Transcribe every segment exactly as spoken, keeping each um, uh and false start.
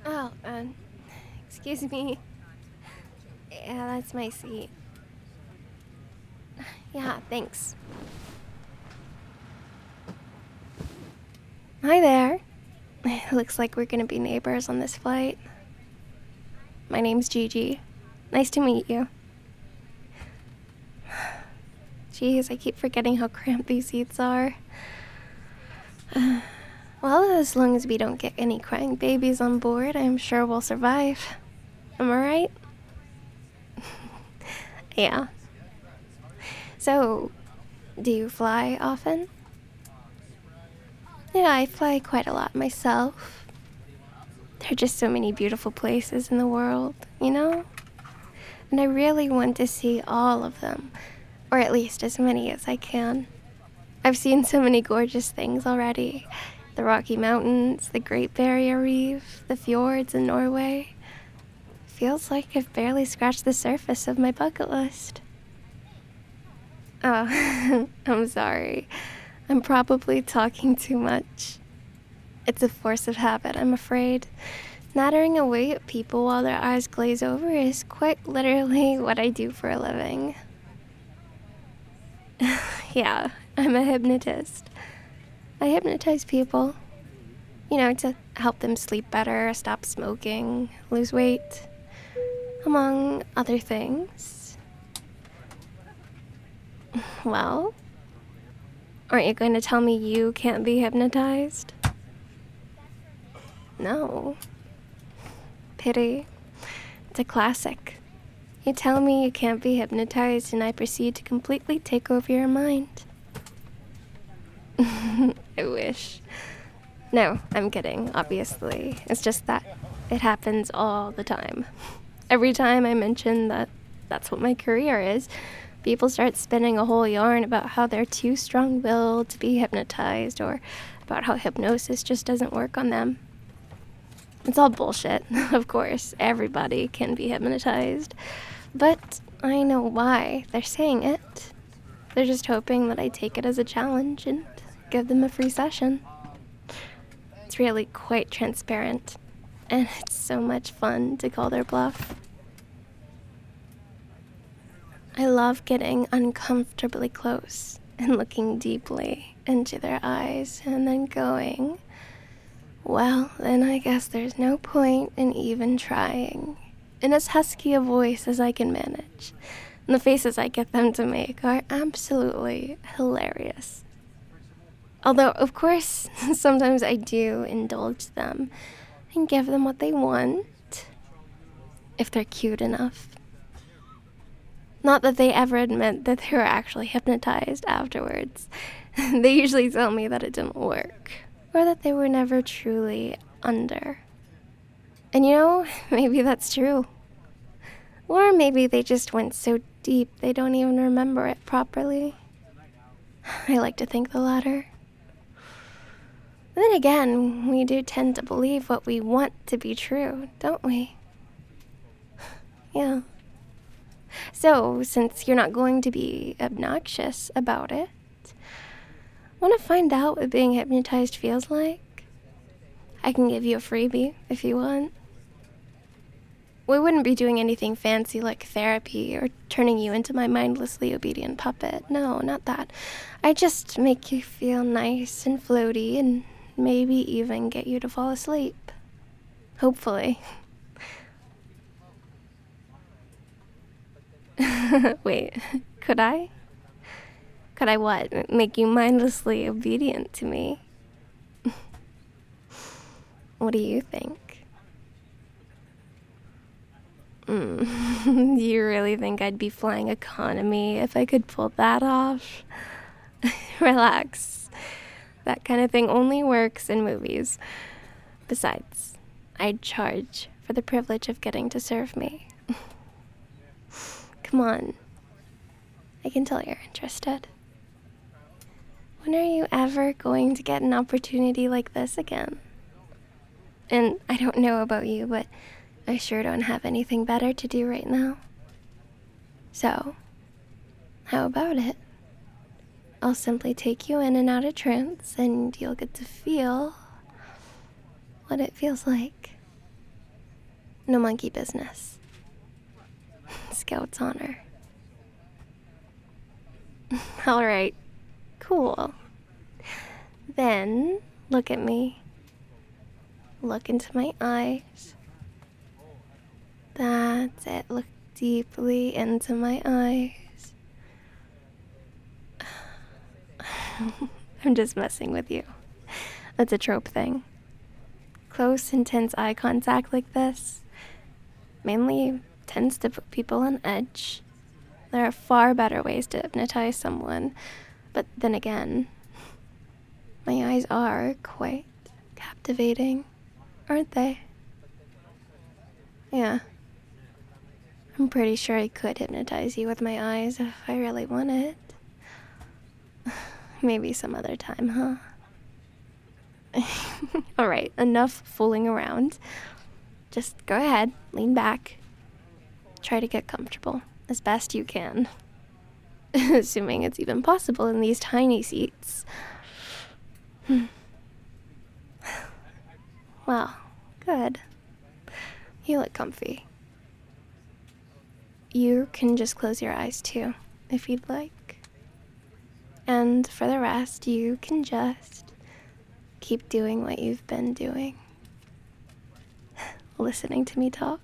Oh, um, excuse me. Yeah, that's my seat. Yeah, thanks. Hi there. Looks like we're gonna be neighbors on this flight. My name's Gigi. Nice to meet you. Jeez, I keep forgetting how cramped these seats are. Uh, well, as long as we don't get any crying babies on board, I'm sure we'll survive. Am I right? Yeah. So, do you fly often? Yeah, I fly quite a lot myself. There are just so many beautiful places in the world, you know? And I really want to see all of them, or at least as many as I can. I've seen so many gorgeous things already. The Rocky Mountains, the Great Barrier Reef, the fjords in Norway. Feels like I've barely scratched the surface of my bucket list. Oh, I'm sorry. I'm probably talking too much. It's a force of habit, I'm afraid. Nattering away at people while their eyes glaze over is quite literally what I do for a living. Yeah, I'm a hypnotist. I hypnotize people, you know, to help them sleep better, stop smoking, lose weight, among other things. Well, aren't you going to tell me you can't be hypnotized? No. Pity. It's a classic. You tell me you can't be hypnotized, and I proceed to completely take over your mind. I wish. No, I'm kidding, obviously. It's just that it happens all the time. Every time I mention that that's what my career is, people start spinning a whole yarn about how they're too strong-willed to be hypnotized, or about how hypnosis just doesn't work on them. It's all bullshit, of course. Everybody can be hypnotized. But I know why they're saying it. They're just hoping that I take it as a challenge and give them a free session. It's really quite transparent, and it's so much fun to call their bluff. I love getting uncomfortably close and looking deeply into their eyes and then going, well, then I guess there's no point in even trying, in as husky a voice as I can manage. And the faces I get them to make are absolutely hilarious. Although, of course, sometimes I do indulge them and give them what they want, if they're cute enough. Not that they ever admit that they were actually hypnotized afterwards. They usually tell me that it didn't work, or that they were never truly under. And you know, maybe that's true. Or maybe they just went so deep they don't even remember it properly. I like to think the latter. Then again, we do tend to believe what we want to be true, don't we? Yeah. So, since you're not going to be obnoxious about it, want to find out what being hypnotized feels like? I can give you a freebie if you want. We wouldn't be doing anything fancy like therapy or turning you into my mindlessly obedient puppet. No, not that. I just make you feel nice and floaty and maybe even get you to fall asleep. Hopefully. Wait, could I? Could I what? Make you mindlessly obedient to me? What do you think? Mm. Do you really think I'd be flying economy if I could pull that off? Relax. That kind of thing only works in movies. Besides, I'd charge for the privilege of getting to serve me. Come on. I can tell you're interested. When are you ever going to get an opportunity like this again? And I don't know about you, but I sure don't have anything better to do right now. So, how about it? I'll simply take you in and out of trance, and you'll get to feel what it feels like. No monkey business. Scout's honor. Alright, cool. Then, look at me. Look into my eyes. That's it. Look deeply into my eyes. I'm just messing with you. That's a trope thing. Close, intense eye contact like this mainly tends to put people on edge. There are far better ways to hypnotize someone, but then again, my eyes are quite captivating, aren't they? Yeah. I'm pretty sure I could hypnotize you with my eyes if I really wanted. Maybe some other time, huh? Alright, enough fooling around. Just go ahead, lean back. Try to get comfortable as best you can. Assuming it's even possible in these tiny seats. Well, good. You look comfy. You can just close your eyes too, if you'd like. And for the rest, you can just keep doing what you've been doing. Listening to me talk.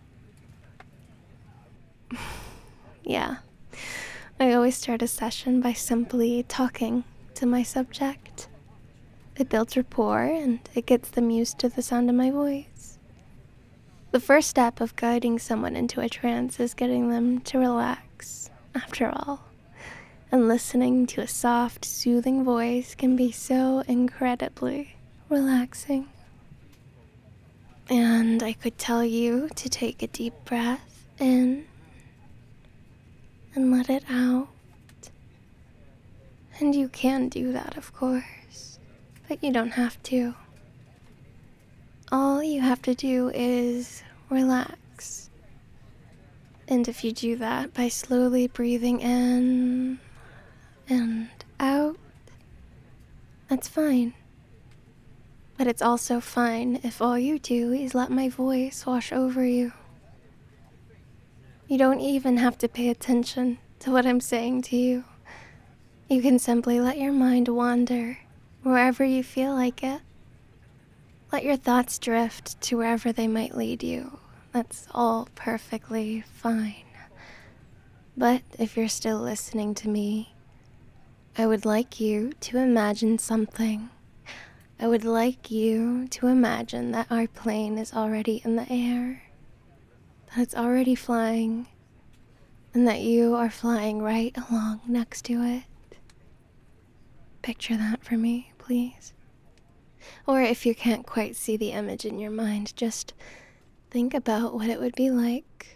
Yeah. I always start a session by simply talking to my subject. It builds rapport and it gets them used to the sound of my voice. The first step of guiding someone into a trance is getting them to relax, after all. And listening to a soft, soothing voice can be so incredibly relaxing. And I could tell you to take a deep breath in and let it out. And you can do that, of course, but you don't have to. All you have to do is relax. And if you do that by slowly breathing in and out, that's fine. But it's also fine if all you do is let my voice wash over you. You don't even have to pay attention to what I'm saying to you. You can simply let your mind wander wherever you feel like it. Let your thoughts drift to wherever they might lead you. That's all perfectly fine. But if you're still listening to me, I would like you to imagine something. I would like you to imagine that our plane is already in the air, that it's already flying, and that you are flying right along next to it. Picture that for me, please. Or if you can't quite see the image in your mind, just think about what it would be like.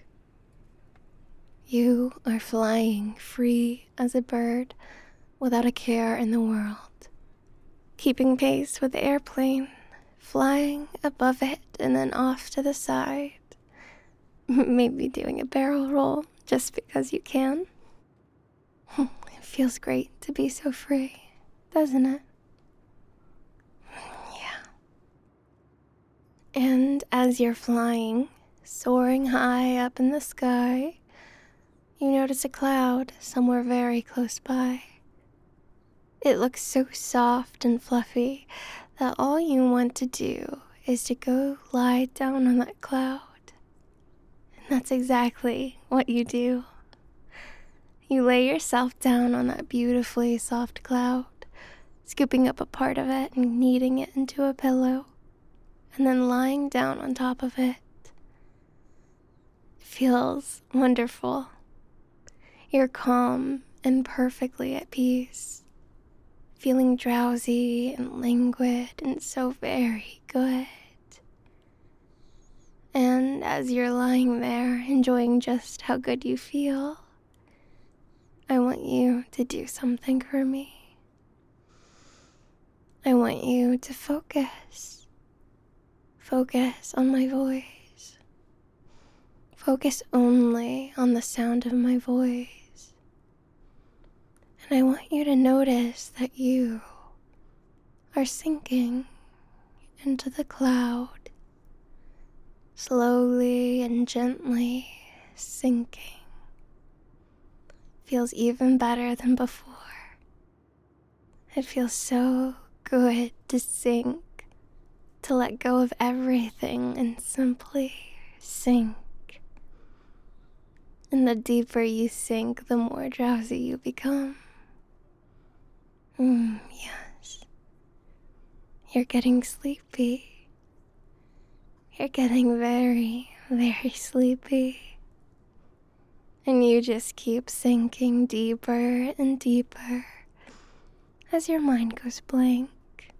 You are flying free as a bird without a care in the world. Keeping pace with the airplane, flying above it and then off to the side. Maybe doing a barrel roll just because you can. It feels great to be so free, doesn't it? Yeah. And as you're flying, soaring high up in the sky, you notice a cloud somewhere very close by. It looks so soft and fluffy that all you want to do is to go lie down on that cloud. And that's exactly what you do. You lay yourself down on that beautifully soft cloud, scooping up a part of it and kneading it into a pillow, and then lying down on top of it. It feels wonderful. You're calm and perfectly at peace. Feeling drowsy and languid and so very good. And as you're lying there, enjoying just how good you feel, I want you to do something for me. I want you to focus. Focus on my voice. Focus only on the sound of my voice. And I want you to notice that you are sinking into the cloud, slowly and gently sinking. Feels even better than before. It feels so good to sink, to let go of everything and simply sink. And the deeper you sink, the more drowsy you become. Mm, yes. You're getting sleepy. You're getting very, very sleepy. And you just keep sinking deeper and deeper as your mind goes blank.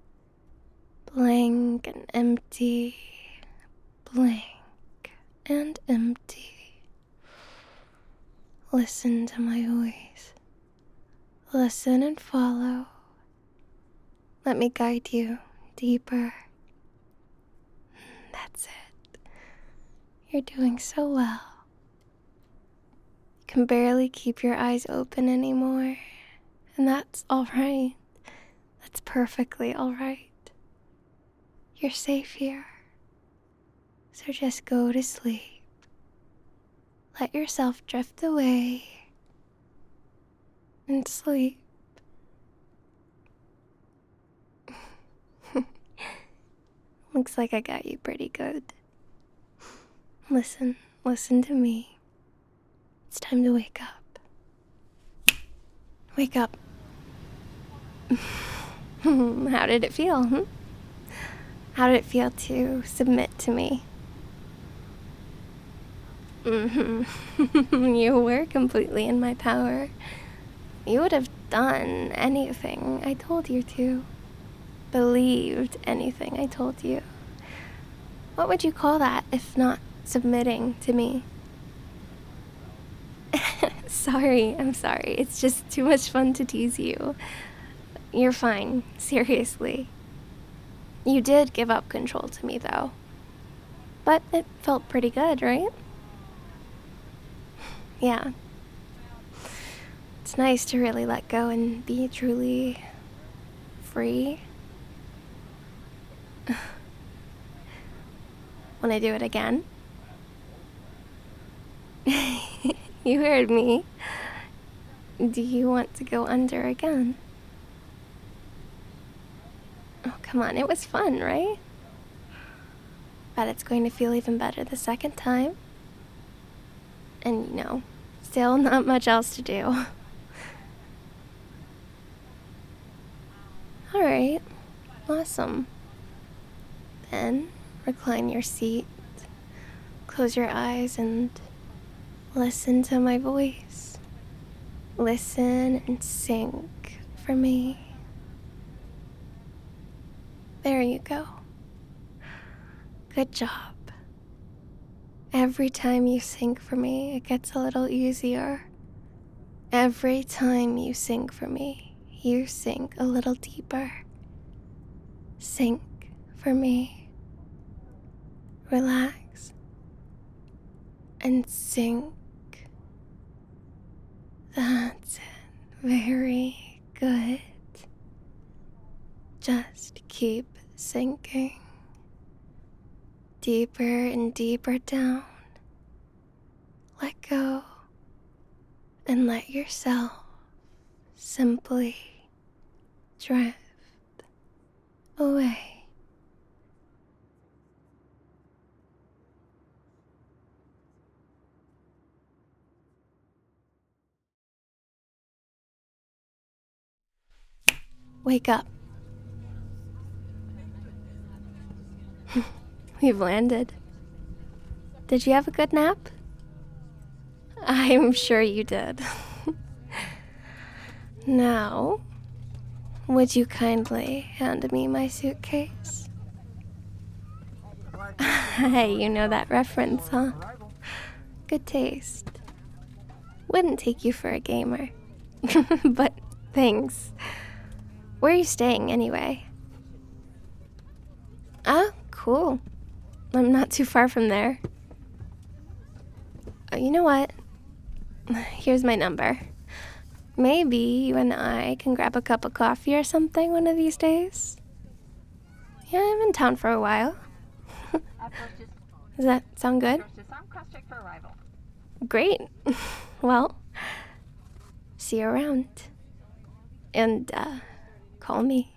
Blank and empty. Blank and empty. Listen to my voice. Listen and follow. Let me guide you deeper. That's it. You're doing so well. You can barely keep your eyes open anymore, and that's all right. That's perfectly all right. You're safe here. So just go to sleep. Let yourself drift away and sleep. Looks like I got you pretty good. Listen, listen to me. It's time to wake up. Wake up. How did it feel, hmm? How did it feel to submit to me? Mm-hmm. You were completely in my power. You would have done anything I told you to. Believed anything I told you. What would you call that if not submitting to me? Sorry, I'm sorry. It's just too much fun to tease you. You're fine, seriously. You did give up control to me, though. But it felt pretty good, right? Yeah. It's nice to really let go and be truly free. Want to do it again? You heard me. Do you want to go under again? Oh, come on, it was fun, right? Bet it's going to feel even better the second time. And, you know, still not much else to do. Alright, awesome. Then, recline your seat, close your eyes, and listen to my voice. Listen and sink for me. There you go. Good job. Every time you sink for me, it gets a little easier. Every time you sink for me, you sink a little deeper. Sink for me. Relax. And sink. That's it. Very good. Just keep sinking. Deeper and deeper down. Let go. And let yourself simply drift away. Wake up. We've landed. Did you have a good nap? I'm sure you did. Now, would you kindly hand me my suitcase? Hey, you know that reference, huh? Good taste. Wouldn't take you for a gamer. But thanks. Where are you staying, anyway? Ah, cool. I'm not too far from there. Uh, you know what? Here's my number. Maybe you and I can grab a cup of coffee or something one of these days. Yeah, I'm in town for a while. Does that sound good? Cross-check for arrival. Great. Well, see you around. And, uh, call me.